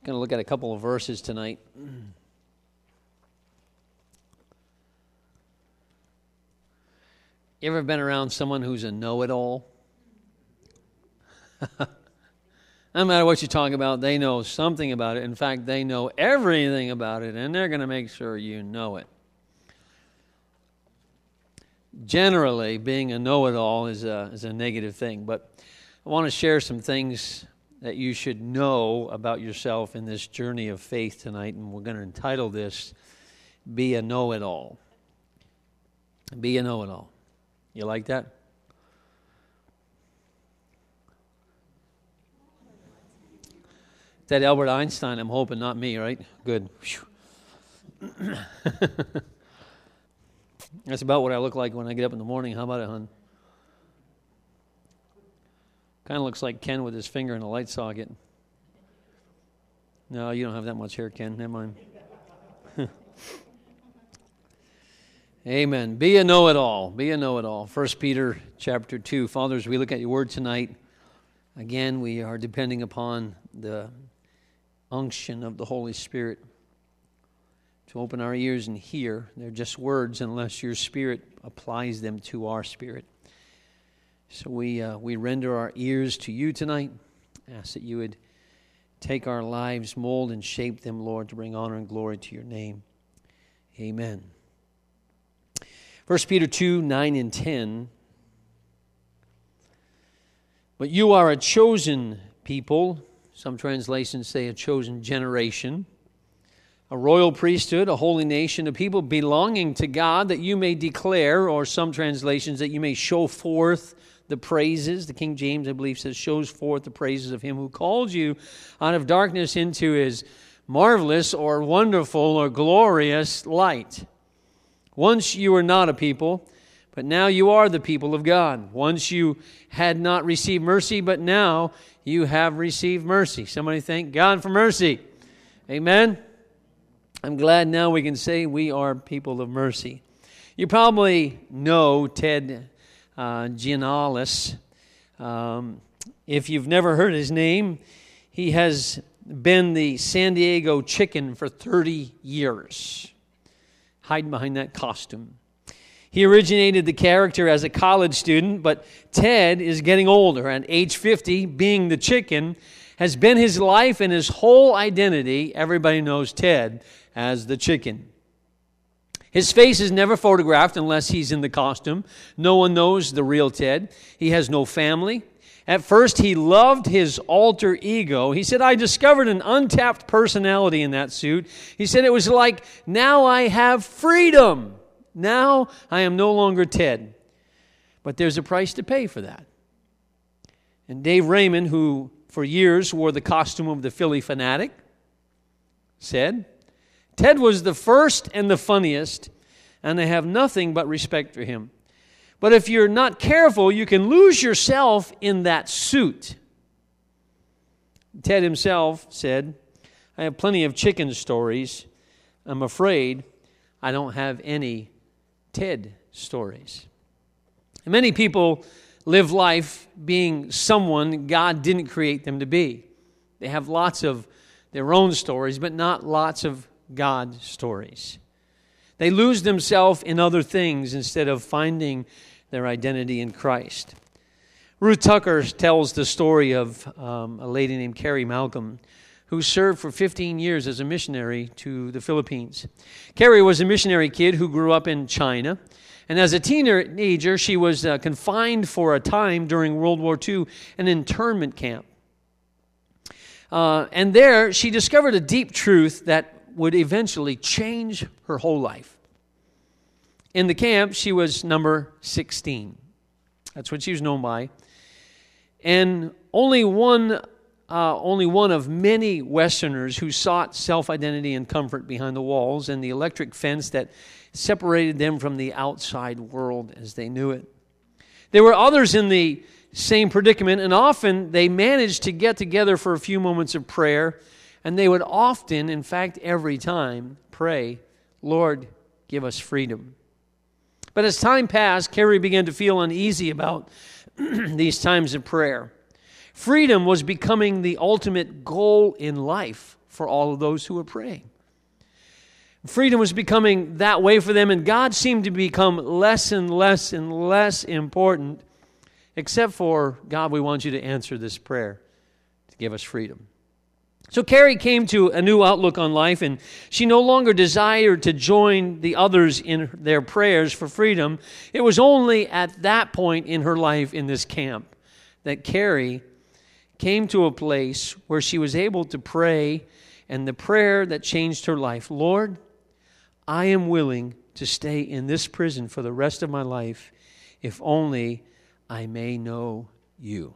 going to look at a couple of verses tonight. You ever been around someone who's a know-it-all? No matter what you talk about, they know something about it. In fact, they know everything about it, and they're going to make sure you know it. Generally, being a know-it-all is a negative thing, but I want to share some things that you should know about yourself in this journey of faith tonight, and we're going to entitle this, Be a Know-It-All. Be a know-it-all. You like that? That Albert Einstein, I'm hoping, not me, right? Good. That's about what I look like when I get up in the morning. How about it, hon? Kind of looks like Ken with his finger in a light socket. No, you don't have that much hair, Ken. Never mind. Amen. Be a know-it-all. Be a know-it-all. 1 Peter chapter 2. Fathers, we look at your word tonight. Again, we are depending upon the unction of the Holy Spirit to open our ears and hear. They're just words unless your Spirit applies them to our spirit. So we render our ears to you tonight. Ask that you would take our lives, mold and shape them, Lord, to bring honor and glory to your name. Amen. 1 Peter 2, 9 and 10. But you are a chosen people. Some translations say a chosen generation. A royal priesthood, a holy nation, a people belonging to God, that you may declare, or some translations, that you may show forth the praises. The King James, I believe, says, shows forth the praises of him who called you out of darkness into his marvelous or wonderful or glorious light. Once you were not a people, but now you are the people of God. Once you had not received mercy, but now you have received mercy. Somebody thank God for mercy. Amen. I'm glad now we can say we are people of mercy. You probably know Ted Gianalis. If you've never heard his name, he has been the San Diego Chicken for 30 years, hiding behind that costume. He originated the character as a college student, but Ted is getting older. At age 50, being the chicken has been his life and his whole identity. Everybody knows Ted as the chicken. His face is never photographed unless he's in the costume. No one knows the real Ted. He has no family. At first, he loved his alter ego. He said, I discovered an untapped personality in that suit. He said it was like, now I have freedom. Now I am no longer Ted. But there's a price to pay for that. And Dave Raymond, who for years wore the costume of the Philly Fanatic, said, Ted was the first and the funniest, and I have nothing but respect for him. But if you're not careful, you can lose yourself in that suit. Ted himself said, I have plenty of chicken stories. I'm afraid I don't have any Ted stories. And many people live life being someone God didn't create them to be. They have lots of their own stories, but not lots of God stories. They lose themselves in other things instead of finding their identity in Christ. Ruth Tucker tells the story of a lady named Carrie Malcolm, who served for 15 years as a missionary to the Philippines. Carrie was a missionary kid who grew up in China, and as a teenager, she was confined for a time during World War II, an internment camp. And there, she discovered a deep truth that would eventually change her whole life. In the camp, she was number 16. That's what she was known by. And only one of many Westerners who sought self-identity and comfort behind the walls and the electric fence that separated them from the outside world as they knew it. There were others in the same predicament, and often they managed to get together for a few moments of prayer, and they would often, in fact every time, pray, Lord, give us freedom. But as time passed, Carrie began to feel uneasy about these times of prayer. Freedom was becoming the ultimate goal in life for all of those who were praying. Freedom was becoming that way for them, and God seemed to become less and less and less important, except for, God, we want you to answer this prayer to give us freedom. So Carrie came to a new outlook on life, and she no longer desired to join the others in their prayers for freedom. It was only at that point in her life in this camp that Carrie came to a place where she was able to pray, and the prayer that changed her life: Lord, I am willing to stay in this prison for the rest of my life, if only I may know you.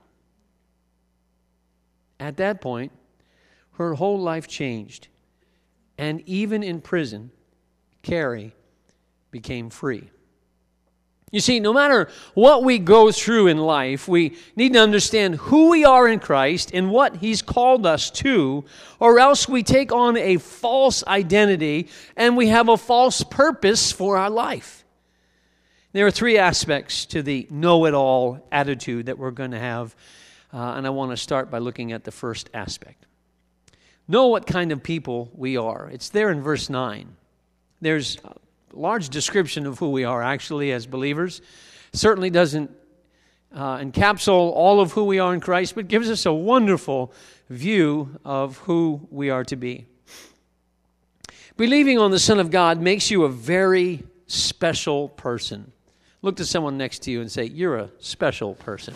At that point, her whole life changed. And even in prison, Carrie became free. You see, no matter what we go through in life, we need to understand who we are in Christ and what He's called us to, or else we take on a false identity and we have a false purpose for our life. There are three aspects to the know-it-all attitude that we're going to have, and I want to start by looking at the first aspect. Know what kind of people we are. It's there in verse 9. There's a large description of who we are actually as believers. Certainly doesn't encapsulate all of who we are in Christ, but gives us a wonderful view of who we are to be. Believing on the Son of God makes you a very special person. Look to someone next to you and say, you're a special person.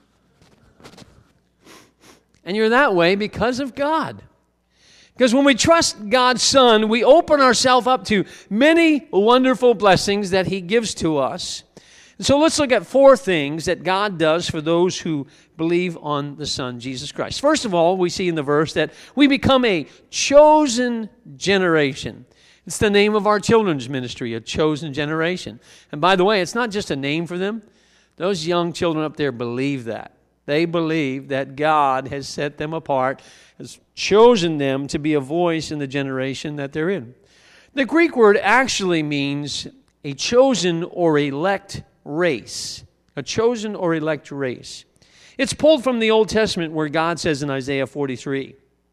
And you're that way because of God. Because when we trust God's Son, we open ourselves up to many wonderful blessings that He gives to us. And so let's look at four things that God does for those who believe on the Son, Jesus Christ. First of all, we see in the verse that we become a chosen generation. It's the name of our children's ministry, a chosen generation. And by the way, it's not just a name for them. Those young children up there believe that. They believe that God has set them apart, has chosen them to be a voice in the generation that they're in. The Greek word actually means a chosen or elect race. A chosen or elect race. It's pulled from the Old Testament where God says in Isaiah 43,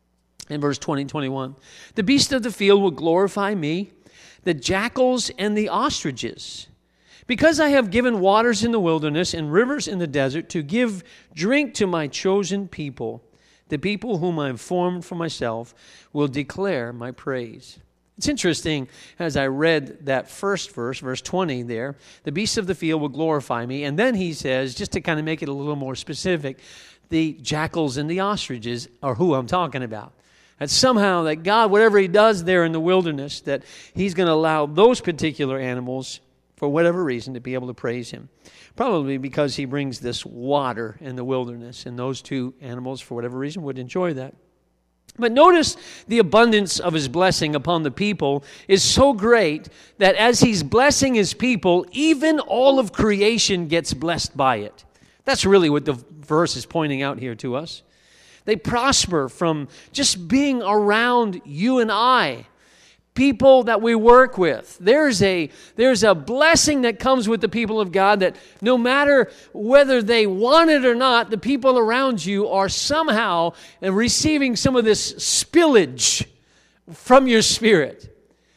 in verse 20-21, the beasts of the field will glorify me, the jackals and the ostriches. Because I have given waters in the wilderness and rivers in the desert to give drink to my chosen people, the people whom I have formed for myself will declare my praise. It's interesting, as I read that first verse, verse 20 there, the beasts of the field will glorify me. And then he says, just to kind of make it a little more specific, the jackals and the ostriches are who I'm talking about. That somehow that God, whatever He does there in the wilderness, that He's going to allow those particular animals, for whatever reason, to be able to praise Him. Probably because He brings this water in the wilderness, and those two animals, for whatever reason, would enjoy that. But notice the abundance of His blessing upon the people is so great that as He's blessing His people, even all of creation gets blessed by it. That's really what the verse is pointing out here to us. They prosper from just being around you and I. People that we work with. There's a blessing that comes with the people of God that no matter whether they want it or not, the people around you are somehow receiving some of this spillage from your spirit.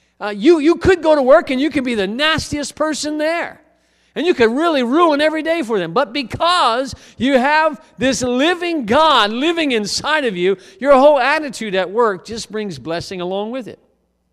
You could go to work and you could be the nastiest person there. And you could really ruin every day for them. But because you have this living God living inside of you, your whole attitude at work just brings blessing along with it.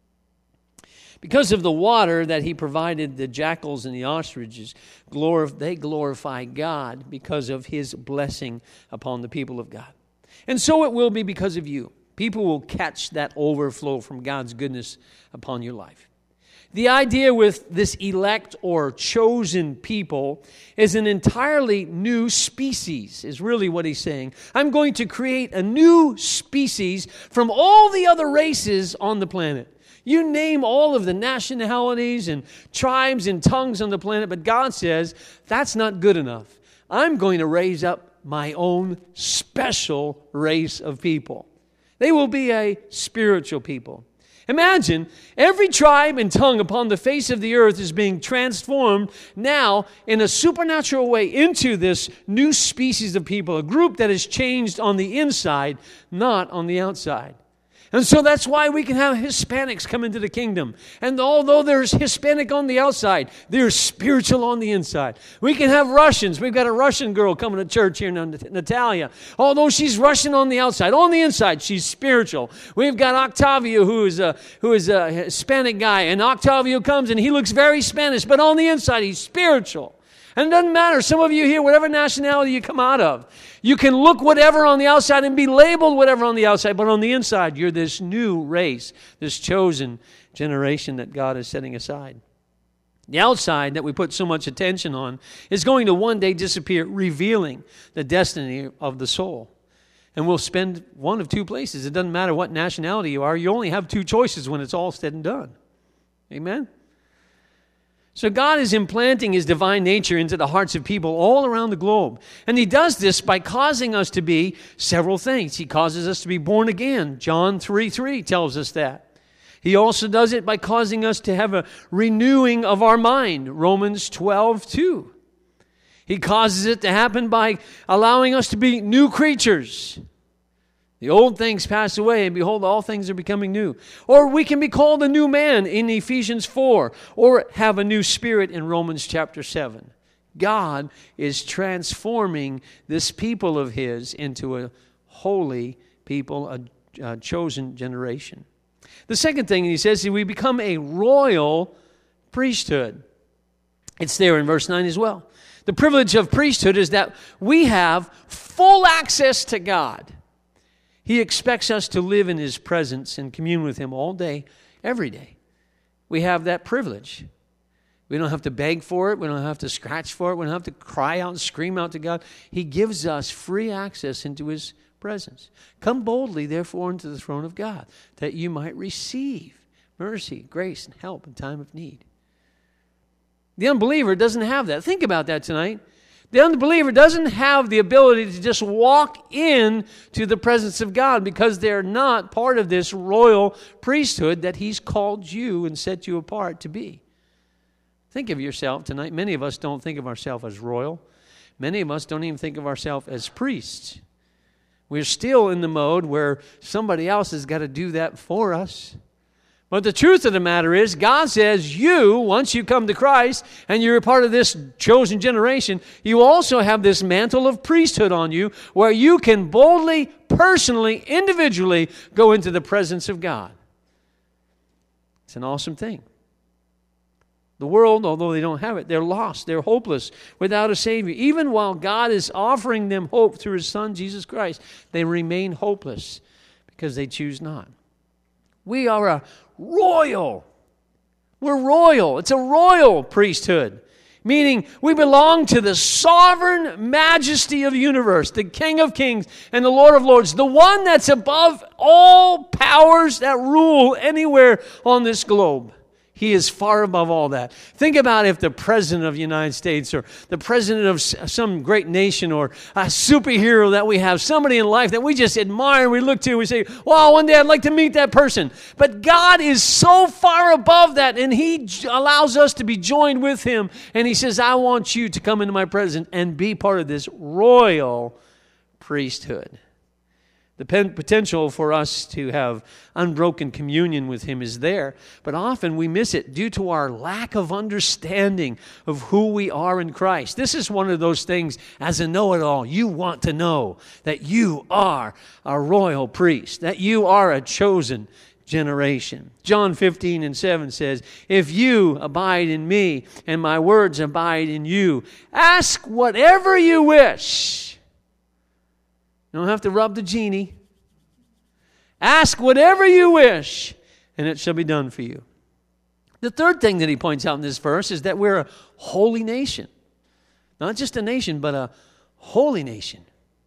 Because of the water that He provided the jackals and the ostriches, they glorify God because of His blessing upon the people of God. And so it will be because of you. People will catch that overflow from God's goodness upon your life. The idea with this elect or chosen people is an entirely new species, is really what he's saying. I'm going to create a new species from all the other races on the planet. You name all of the nationalities and tribes and tongues on the planet, but God says, that's not good enough. I'm going to raise up my own special race of people. They will be a spiritual people. Imagine every tribe and tongue upon the face of the earth is being transformed now in a supernatural way into this new species of people, a group that is changed on the inside, not on the outside. And so that's why we can have Hispanics come into the kingdom. And although there's Hispanic on the outside, there's spiritual on the inside. We can have Russians. We've got a Russian girl coming to church here, Natalia. Although she's Russian on the outside, on the inside, she's spiritual. We've got Octavio, who is a Hispanic guy. And Octavio comes and he looks very Spanish, but on the inside, he's spiritual. And it doesn't matter. Some of you here, whatever nationality you come out of, you can look whatever on the outside and be labeled whatever on the outside, but on the inside, you're this new race, this chosen generation that God is setting aside. The outside that we put so much attention on is going to one day disappear, revealing the destiny of the soul. And we'll spend one of two places. It doesn't matter what nationality you are. You only have two choices when it's all said and done. Amen? So God is implanting His divine nature into the hearts of people all around the globe. And He does this by causing us to be several things. He causes us to be born again. John 3:3 tells us that. He also does it by causing us to have a renewing of our mind. Romans 12:2. He causes it to happen by allowing us to be new creatures. The old things pass away, and behold, all things are becoming new. Or we can be called a new man in Ephesians 4, or have a new spirit in Romans chapter 7. God is transforming this people of His into a holy people, a chosen generation. The second thing He says is we become a royal priesthood. It's there in verse 9 as well. The privilege of priesthood is that we have full access to God. He expects us to live in His presence and commune with Him all day, every day. We have that privilege. We don't have to beg for it. We don't have to scratch for it. We don't have to cry out and scream out to God. He gives us free access into His presence. Come boldly, therefore, into the throne of God, that you might receive mercy, grace, and help in time of need. The unbeliever doesn't have that. Think about that tonight. The unbeliever doesn't have the ability to just walk in to the presence of God because they're not part of this royal priesthood that He's called you and set you apart to be. Think of yourself tonight. Many of us don't think of ourselves as royal. Many of us don't even think of ourselves as priests. We're still in the mode where somebody else has got to do that for us. But the truth of the matter is, God says you, once you come to Christ and you're a part of this chosen generation, you also have this mantle of priesthood on you where you can boldly, personally, individually go into the presence of God. It's an awesome thing. The world, although they don't have it, they're lost, they're hopeless, without a Savior. Even while God is offering them hope through His Son, Jesus Christ, they remain hopeless because they choose not. We are a royal. We're royal. It's a royal priesthood, meaning we belong to the sovereign majesty of the universe, the King of Kings and the Lord of Lords, the one that's above all powers that rule anywhere on this globe. He is far above all that. Think about if the President of the United States or the President of some great nation or a superhero that we have, somebody in life that we just admire, we look to, we say, wow, one day I'd like to meet that person. But God is so far above that, and He allows us to be joined with Him. And He says, I want you to come into my presence and be part of this royal priesthood. The potential for us to have unbroken communion with Him is there, but often we miss it due to our lack of understanding of who we are in Christ. This is one of those things, as a know-it-all, you want to know that you are a royal priest, that you are a chosen generation. John 15:7 says, if you abide in me and my words abide in you, ask whatever you wish. You don't have to rub the genie. Ask whatever you wish, and it shall be done for you. The third thing that he points out in this verse is that we're a holy nation. Not just a nation, but a holy nation.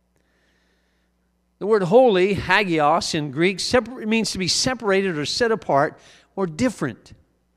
The word holy, hagios in Greek, means to be separated or set apart or different.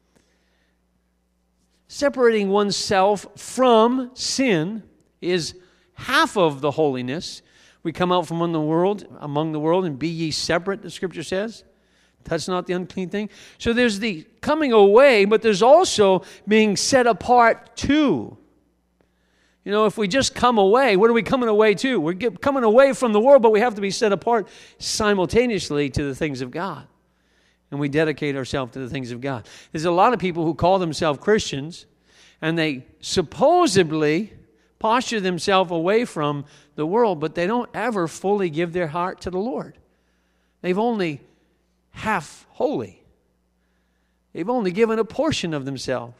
Separating oneself from sin is half of the holiness. We come out from among the world and be ye separate, the Scripture says. Touch not the unclean thing. So there's the coming away, but there's also being set apart too. You know, if we just come away, what are we coming away to? We're coming away from the world, but we have to be set apart simultaneously to the things of God. And we dedicate ourselves to the things of God. There's a lot of people who call themselves Christians, and they supposedly posture themselves away from the world, but they don't ever fully give their heart to the Lord. They've only half holy. They've only given a portion of themselves.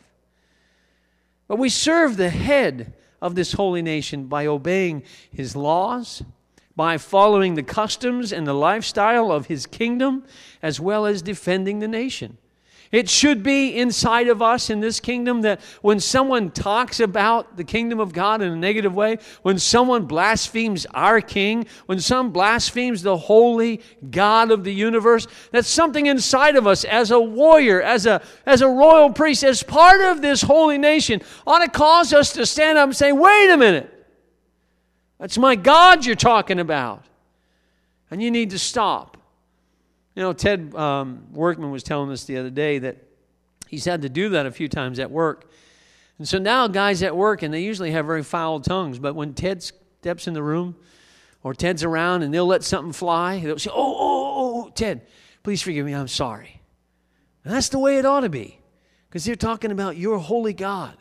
But we serve the head of this holy nation by obeying his laws, by following the customs and the lifestyle of his kingdom, as well as defending the nation. It should be inside of us in this kingdom that when someone talks about the kingdom of God in a negative way, when someone blasphemes our King, when someone blasphemes the holy God of the universe, that something inside of us as a warrior, as a royal priest, as part of this holy nation, ought to cause us to stand up and say, wait a minute, that's my God you're talking about, and you need to stop. You know, Ted Workman was telling us the other day that he's had to do that a few times at work. And so now guys at work, and they usually have very foul tongues, but when Ted steps in the room or Ted's around and they'll let something fly, they'll say, oh, Ted, please forgive me, I'm sorry. And that's the way it ought to be, because they're talking about your holy God.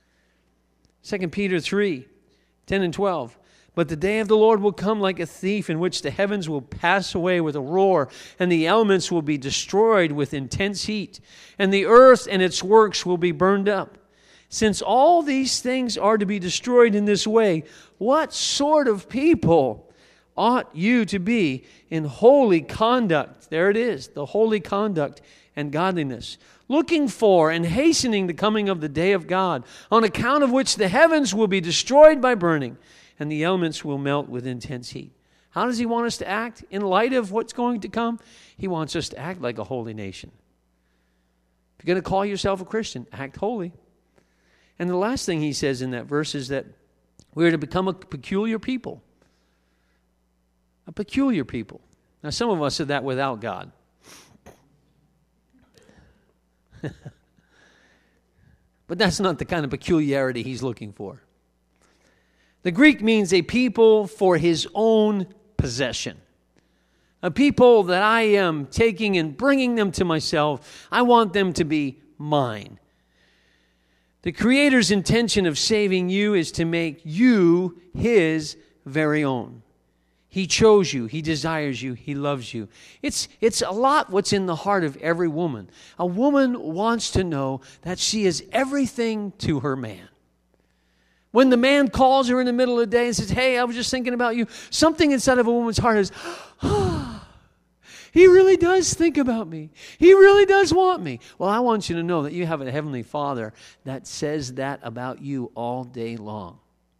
2 Peter 3, 10 and 12. But the day of the Lord will come like a thief, in which the heavens will pass away with a roar, and the elements will be destroyed with intense heat, and the earth and its works will be burned up. Since all these things are to be destroyed in this way, what sort of people ought you to be in holy conduct? There it is, the holy conduct and godliness, looking for and hastening the coming of the day of God, on account of which the heavens will be destroyed by burning, and the elements will melt with intense heat. How does he want us to act in light of what's going to come? He wants us to act like a holy nation. If you're going to call yourself a Christian, act holy. And the last thing he says in that verse is that we're to become a peculiar people. A peculiar people. Now, some of us are that without God. But that's not the kind of peculiarity he's looking for. The Greek means a people for his own possession. A people that I am taking and bringing them to myself. I want them to be mine. The Creator's intention of saving you is to make you his very own. He chose you. He desires you. He loves you. It's a lot what's in the heart of every woman. A woman wants to know that she is everything to her man. When the man calls her in the middle of the day and says, hey, I was just thinking about you, something inside of a woman's heart is, he really does think about me. He really does want me. Well, I want you to know that you have a heavenly Father that says that about you all day long.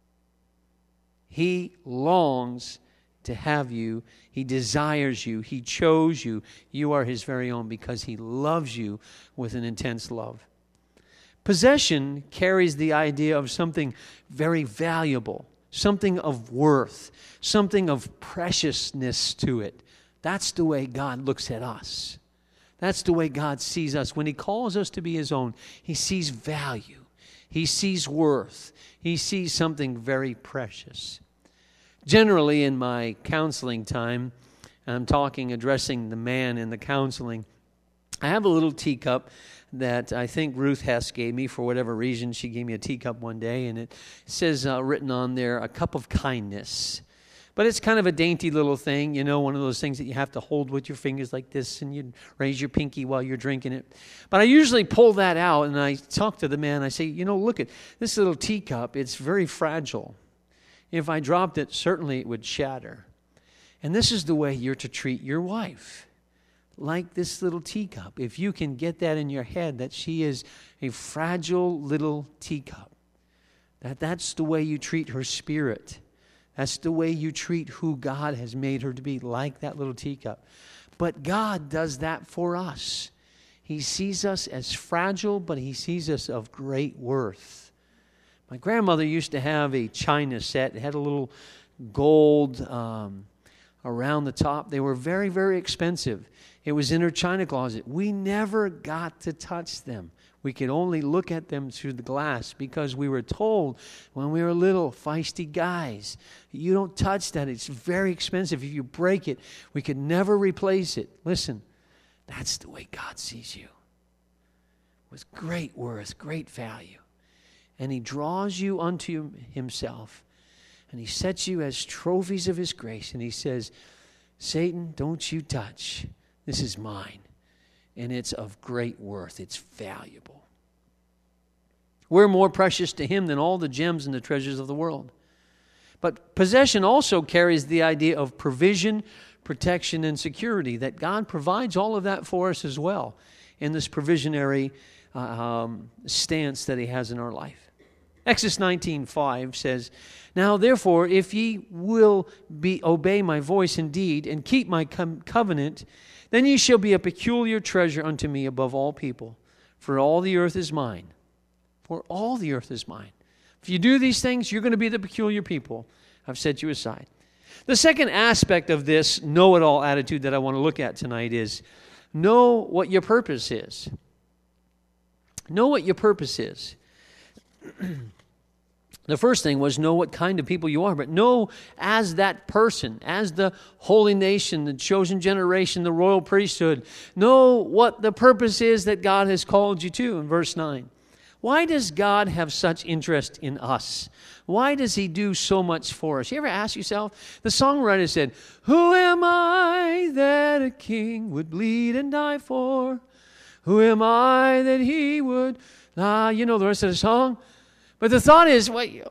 He longs to have you. He desires you. He chose you. You are his very own because he loves you with an intense love. Possession carries the idea of something very valuable, something of worth, something of preciousness to it. That's the way God looks at us. That's the way God sees us. When he calls us to be his own, he sees value. He sees worth. He sees something very precious. Generally, in my counseling time, I'm addressing the man in the counseling, I have a little teacup that I think Ruth Hess gave me for whatever reason. She gave me a teacup one day, and it says written on there, a cup of kindness. But it's kind of a dainty little thing, you know, one of those things that you have to hold with your fingers like this, and you raise your pinky while you're drinking it. But I usually pull that out, and I talk to the man. I say, you know, look at this little teacup. It's very fragile. If I dropped it, certainly it would shatter. And this is the way you're to treat your wife. Like this little teacup. If you can get that in your head, that she is a fragile little teacup. That's the way you treat her spirit. That's the way you treat who God has made her to be, like that little teacup. But God does that for us. He sees us as fragile, but he sees us of great worth. My grandmother used to have a china set. It had a little gold around the top. They were very, very expensive. It was in her china closet. We never got to touch them. We could only look at them through the glass because we were told when we were little, feisty guys, you don't touch that. It's very expensive. If you break it, we could never replace it. Listen, that's the way God sees you. With great worth, great value. And He draws you unto Himself. And He sets you as trophies of His grace. And He says, Satan, don't you touch. This is mine. And it's of great worth. It's valuable. We're more precious to Him than all the gems and the treasures of the world. But possession also carries the idea of provision, protection, and security, that God provides all of that for us as well in this provisionary stance that He has in our life. Exodus 19:5 says, Now therefore, if ye will obey my voice indeed, and keep my covenant, then ye shall be a peculiar treasure unto me above all people. For all the earth is mine. For all the earth is mine. If you do these things, you're going to be the peculiar people I've set you aside. The second aspect of this know-it-all attitude that I want to look at tonight is know what your purpose is. Know what your purpose is. The first thing was know what kind of people you are, but know as that person, as the holy nation, the chosen generation, the royal priesthood. Know what the purpose is that God has called you to in verse 9. Why does God have such interest in us? Why does He do so much for us? You ever ask yourself? The songwriter said, Who am I that a king would bleed and die for? Who am I that He would... you know the rest of the song. But the thought is, who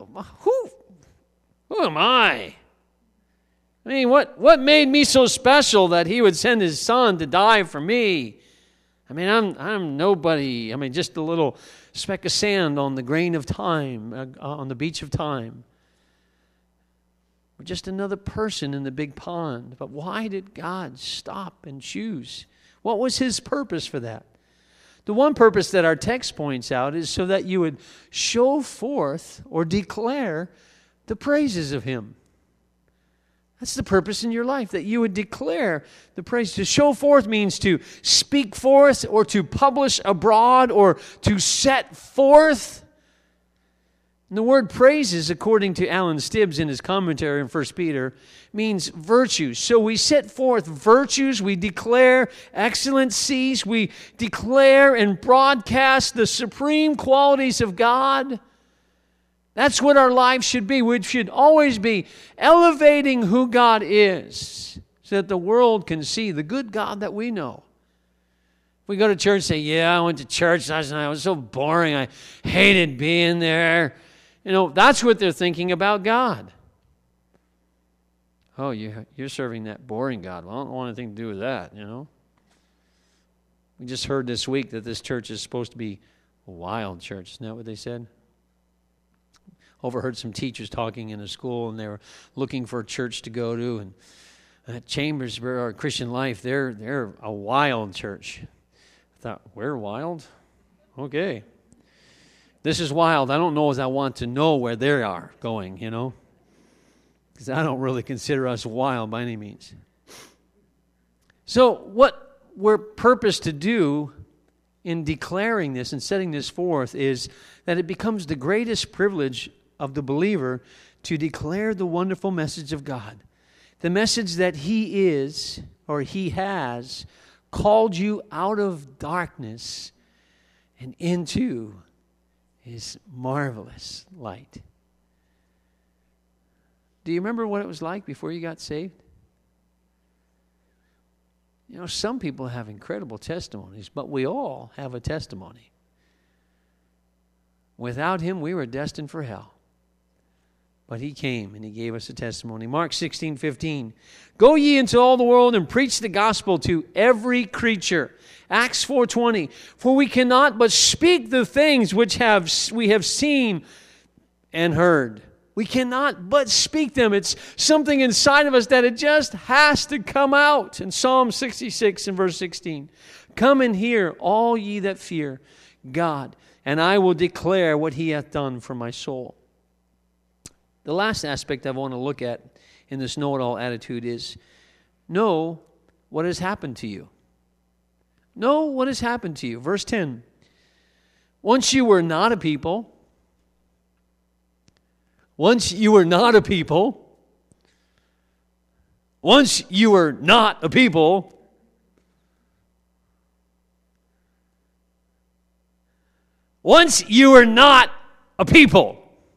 am I? I mean, what made me so special that He would send His Son to die for me? I mean, I'm nobody. I mean, just a little speck of sand on the grain of time, on the beach of time. We're just another person in the big pond. But why did God stop and choose? What was His purpose for that? The one purpose that our text points out is so that you would show forth or declare the praises of Him. That's the purpose in your life, that you would declare the praise. To show forth means to speak forth or to publish abroad or to set forth. And the word praises, according to Alan Stibbs in his commentary on 1 Peter, means virtues. So we set forth virtues, we declare excellencies, we declare and broadcast the supreme qualities of God. That's what our life should be. We should always be elevating who God is so that the world can see the good God that we know. We go to church and say, yeah, I went to church last night. It was so boring. I hated being there. You know, that's what they're thinking about God. Oh, you're serving that boring God. Well, I don't want anything to do with that, you know. We just heard this week that this church is supposed to be a wild church. Isn't that what they said? Overheard some teachers talking in a school, and they were looking for a church to go to. And at Chambersburg, or Christian Life, they're a wild church. I thought, we're wild? Okay. This is wild. I don't know as I want to know where they are going, you know, because I don't really consider us wild by any means. So what we're purposed to do in declaring this and setting this forth is that it becomes the greatest privilege of the believer to declare the wonderful message of God. The message that He is, or He has, called you out of darkness and into His marvelous light. Do you remember what it was like before you got saved? You know, some people have incredible testimonies, but we all have a testimony. Without Him, we were destined for hell. But He came and He gave us a testimony. Mark 16:15. Go ye into all the world and preach the gospel to every creature. Acts 4:20. For we cannot but speak the things which we have seen and heard. We cannot but speak them. It's something inside of us that it just has to come out. In Psalm 66 and verse 16. Come and hear, all ye that fear God, and I will declare what He hath done for my soul. The last aspect I want to look at in this know-it-all attitude is know what has happened to you. Know what has happened to you. Verse 10. Once you were not a people. Once you were not a people. Once you were not a people. Once you were not a people.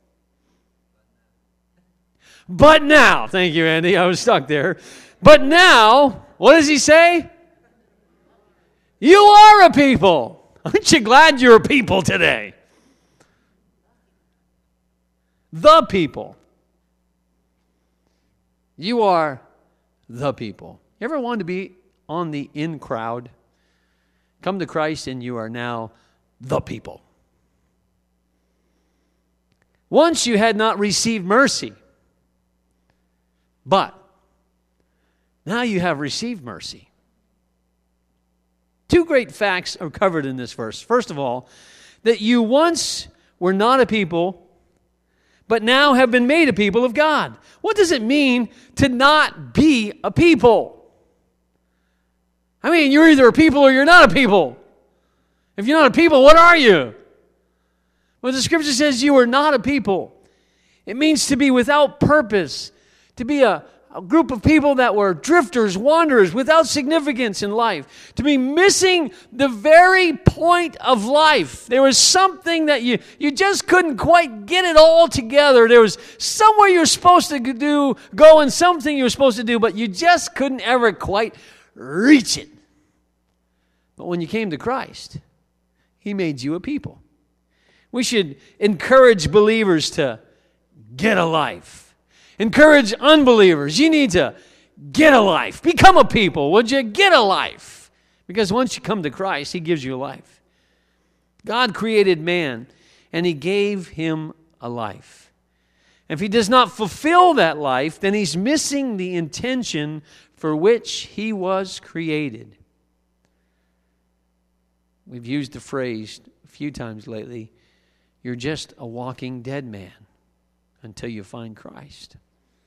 But now, thank you, Andy, I was stuck there. But now, what does he say? You are a people. Aren't you glad you're a people today? The people. You are the people. You ever wanted to be on the in crowd? Come to Christ and you are now the people. Once you had not received mercy, but now you have received mercy. Two great facts are covered in this verse. First of all, that you once were not a people, but now have been made a people of God. What does it mean to not be a people? I mean, you're either a people or you're not a people. If you're not a people, what are you? Well, the scripture says you are not a people. It means to be without purpose, to be a group of people that were drifters, wanderers, without significance in life, to be missing the very point of life. There was something that you just couldn't quite get it all together. There was somewhere you were supposed to go and something you were supposed to do, but you just couldn't ever quite reach it. But when you came to Christ, He made you a people. We should encourage believers to get a life. Encourage unbelievers. You need to get a life. Become a people. Would you get a life? Because once you come to Christ, He gives you a life. God created man, and He gave him a life. If he does not fulfill that life, then he's missing the intention for which he was created. We've used the phrase a few times lately, you're just a walking dead man until you find Christ.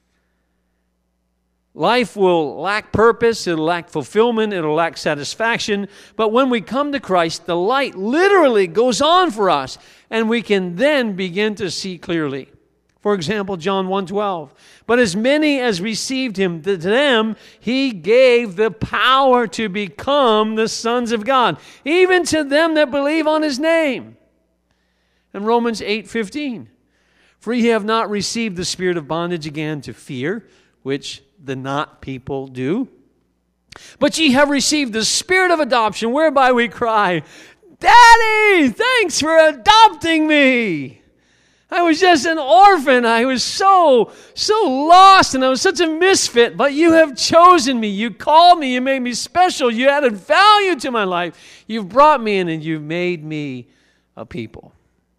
Life will lack purpose, it'll lack fulfillment, it'll lack satisfaction, but when we come to Christ, the light literally goes on for us, and we can then begin to see clearly. For example, John 1:12, but as many as received Him, to them He gave the power to become the sons of God, even to them that believe on His name. And Romans 8:15, for ye have not received the spirit of bondage again to fear, which the not people do, but ye have received the spirit of adoption, whereby we cry, Daddy, thanks for adopting me. I was just an orphan. I was so lost, and I was such a misfit, but you have chosen me. You called me. You made me special. You added value to my life. You've brought me in, and you've made me a people.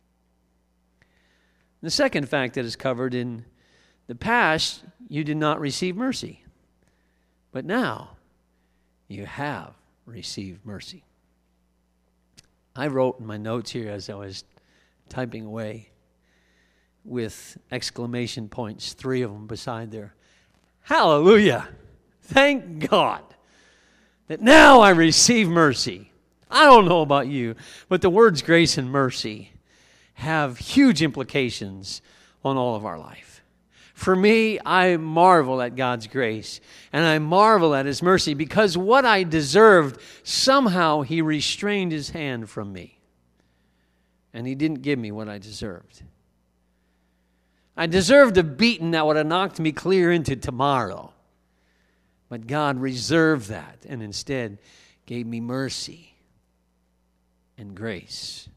The second fact that is covered in the past, you did not receive mercy. But now, you have received mercy. I wrote in my notes here as I was typing away with exclamation points, 3 of them beside there. Hallelujah! Thank God that now I receive mercy. I don't know about you, but the words grace and mercy have huge implications on all of our life. For me, I marvel at God's grace, and I marvel at His mercy, because what I deserved, somehow He restrained His hand from me, and He didn't give me what I deserved. I deserved a beating that would have knocked me clear into tomorrow, but God reserved that and instead gave me mercy and grace.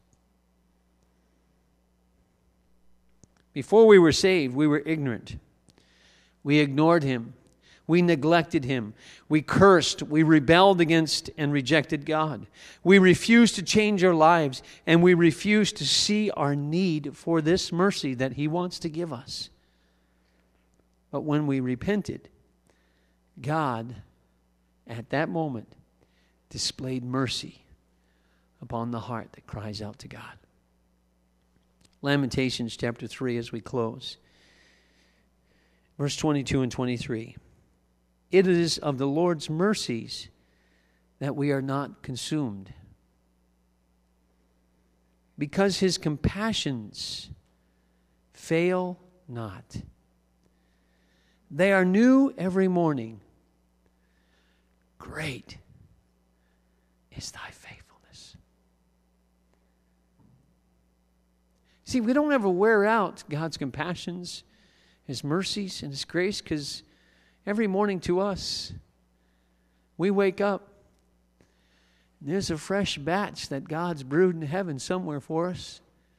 Before we were saved, we were ignorant. We ignored Him. We neglected Him. We cursed. We rebelled against and rejected God. We refused to change our lives, and we refused to see our need for this mercy that He wants to give us. But when we repented, God, at that moment, displayed mercy upon the heart that cries out to God. Lamentations chapter 3 as we close. Verse 22 and 23. It is of the Lord's mercies that we are not consumed, because his compassions fail not. They are new every morning. Great is thy faithfulness. See, we don't ever wear out God's compassions, his mercies, and his grace, because every morning to us, we wake up, there's a fresh batch that God's brewed in heaven somewhere for us.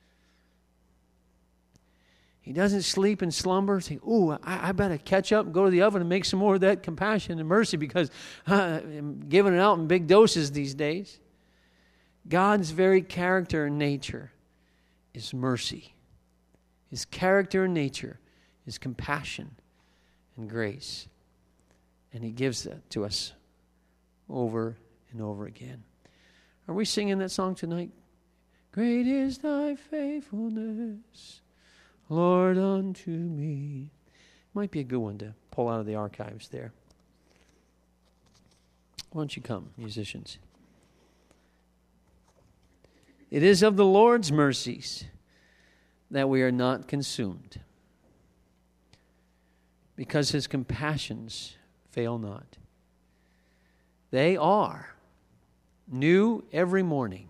He doesn't sleep and slumber. Say, ooh, I better catch up and go to the oven and make some more of that compassion and mercy, because I'm giving it out in big doses these days. God's very character and nature is mercy. His character and nature is compassion and grace. And he gives that to us over and over again. Are we singing that song tonight? Great is thy faithfulness, Lord, unto me. Might be a good one to pull out of the archives there. Why don't you come, musicians? It is of the Lord's mercies that we are not consumed, because his compassions fail not. They are new every morning.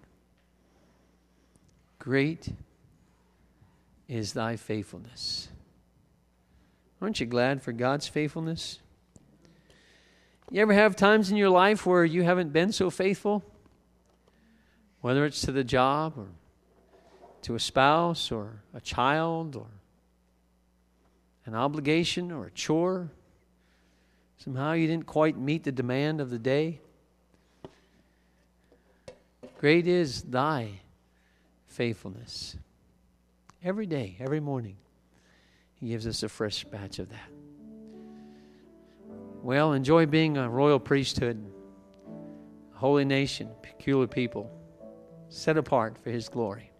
Great is thy faithfulness. Aren't you glad for God's faithfulness? You ever have times in your life where you haven't been so faithful? Whether it's to the job or to a spouse or a child or an obligation or a chore. Somehow you didn't quite meet the demand of the day. Great is thy faithfulness. Every day, every morning, he gives us a fresh batch of that. Well, enjoy being a royal priesthood, a holy nation, peculiar people, set apart for his glory.